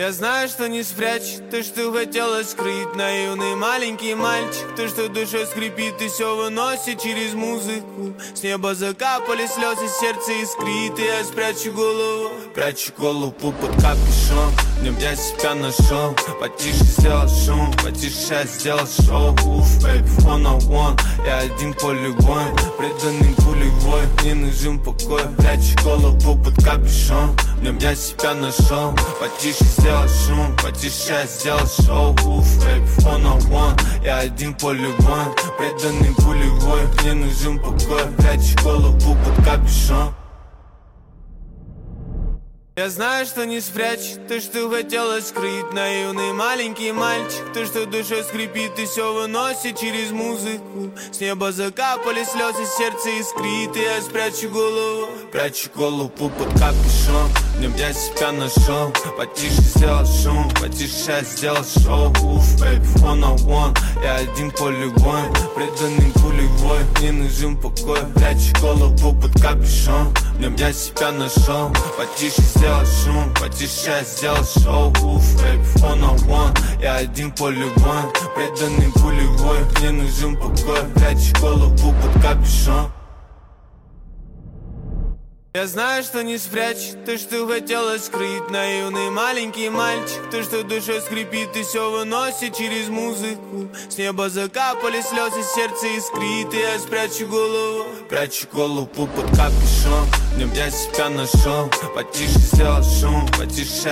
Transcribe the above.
Я знаю, что не спрячь то, что хотела скрыть. Наивный маленький мальчик, то, что душой скрипит и все выносит через музыку. С неба закапали слезы, сердце искрит, и я спрячу голову под капюшон. В нем я себя нашел, потише сделал шум, потише я сделал шоу. Baby, one-on-one, я один полигон, преданный пулевой, не нужен покой. Прячу голову под капюшон, в нем я себя нашел, потише сделал шум, потише я сделал шоу. Baby, one-on-one, я один полигон, преданный пулевой, не нужен покой. Прячу голову под капюшон. Я знаю, что не спрячь то, что хотела скрыть. Наивный маленький мальчик, то, что душой скрипит и все выносит через музыку. С неба закапали слезы, сердце искрит, и я спрячу голову под капюшон. В нем я себя нашел, потише сделал шум, потише я сделал шоу. Baby, one-on-one, я один полигон, преданный пулевой, не нужен покой. Прячу голову под капюшон, в нем я себя нашел, потише сделал шум, потише я сделал шоу. Baby, one-on-one, я один полигон, преданный пулевой, не нужен покой. Прячу голову под капюшон. Я знаю, что не спрячь то, что хотела скрыть. Наивный маленький мальчик, то, что душой скрипит и все выносит через музыку. С неба закапали слезы, сердце искрит, и я спрячу голову под капюшон. В нем я себя нашел, потише сделал шум, потише